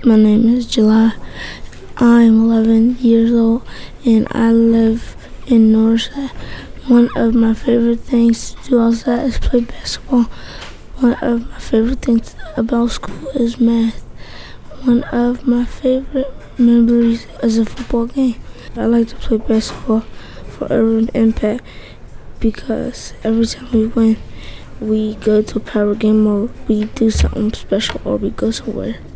My name is July. I'm 11 years old and I live in Northside. One of my favorite things to do outside is play basketball. One of my favorite things about school is math. One of my favorite memories is a football game. I like to play basketball for Urban Impact because every time we win, we go to a power game or we do something special or we go somewhere.